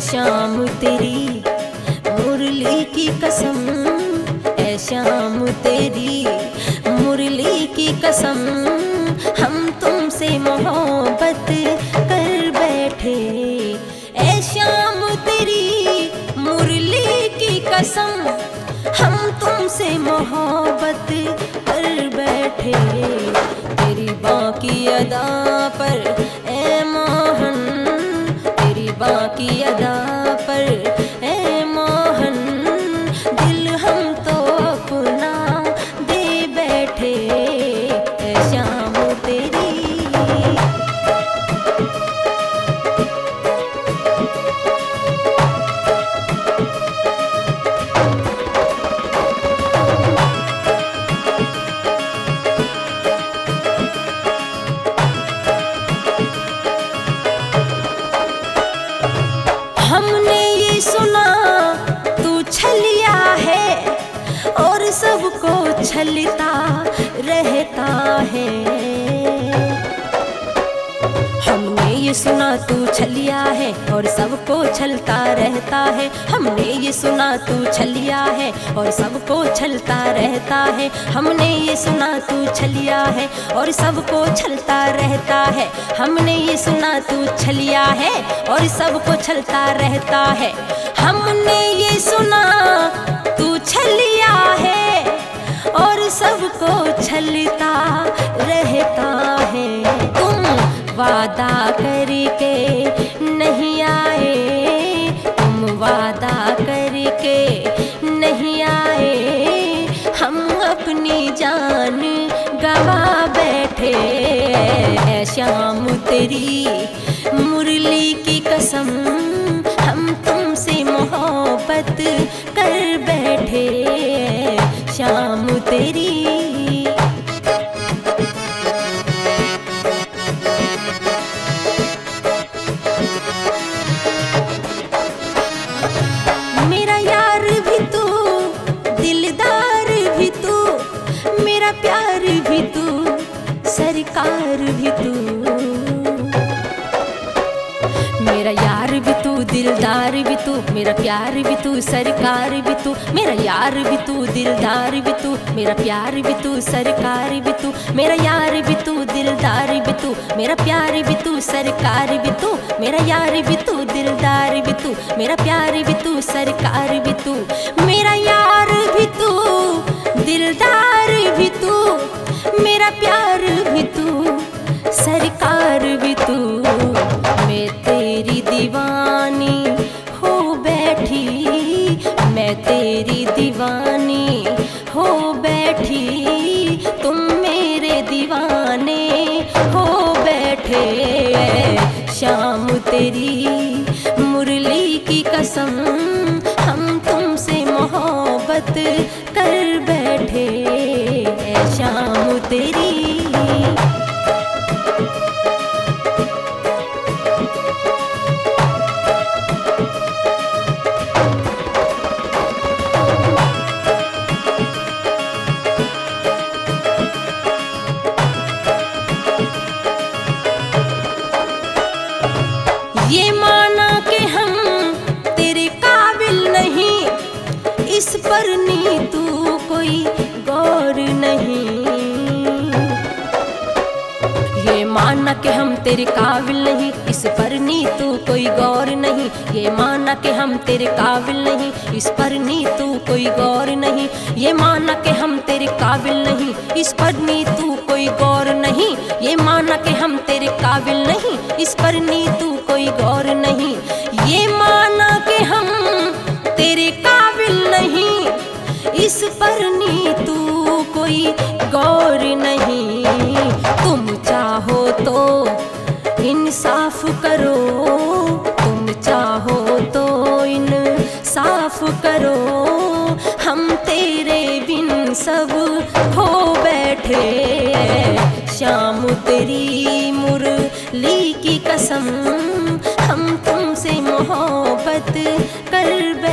शाम तेरी मुरली की कसम, ऐ शाम तेरी मुरली की कसम, हम तुमसे मोहब्बत कर बैठे। ऐ शाम तेरी मुरली की कसम, हम तुमसे मोहब्बत कर बैठे। तेरी बाकी अदा पर ऐ मोहन, तेरी बाकी अदा पर ऐ मोहन, दिल हम तो अपना दे बैठे। ऐ शाम तेरी हमने ये सुना तू छलिया है और सबको छलता रहता है। हमने ये सुना तू छलिया है और सबको छलता रहता है। हमने ये सुना तू छलिया है और सबको छलता रहता है। हमने ये सुना तू छलिया है और सबको छलता रहता है। हमने ये सुना तू छलिया है और सबको छलता रहता है। हमने ये सुना तू छलिया है और सबको छलता रहता है। तुम वादा करके नहीं आए, तुम वादा करके नहीं आए, हम अपनी जान गवा बैठे। ऐ शाम तेरी मुरली की कसम, हम तुमसे मोहब्बत कर बैठे। शाम तेरी मेरा यार भी तू, दिलदार भी तू, मेरा प्यार भी तू, सरकार भी तू। मेरा यार भी तू, दिलदार भी तू, मेरा प्यार भी तू, सरकार भी तू। मेरा यार भी तू, दिलदार भी तू, मेरा प्यार भी तू, सरकार भी तू। मेरा यार भी तू, दिलदार भी तू, मेरा प्यार भी तू, सरकार भी तू। मेरा यार भी तू, दिलदार भी तू, मेरा प्यार भी तू, सरकार भी तू। मेरा यार भी तू, दिलदार भी तू, मेरा प्यार भी तू, सरकार भी तू। मैं तेरी दीवानी हो बैठी, मैं तेरी दीवानी हो बैठी, तुम मेरे दीवाने हो बैठे। शाम तेरी मुरली की कसम, हम तुमसे मोहब्बत कर बैठे। शाम तेरी ये माना कि हम तेरे काबिल नहीं, इस पर नीतू कोई गौर नहीं। ये माना कि हम तेरे काबिल नहीं, इस पर नीतू कोई गौर नहीं। ये माना कि हम तेरे काबिल नहीं, इस पर नीतू कोई गौर नहीं। ये माना कि हम तेरे काबिल नहीं, इस पर नीतू कोई गौर नहीं। ये माना कि हम तेरे काबिल नहीं, इस पर नीतू कोई गौर नहीं। ये माना कि हम तेरे काबिल नहीं, इस पर नीतू कोई गौर नहीं। तुम चाहो तो इंसाफ करो, तुम चाहो तो इंसाफ करो, हम तेरे बिन सब हो बैठे। शाम तेरी मुरली की कसम, हम तुमसे मोहब्बत कर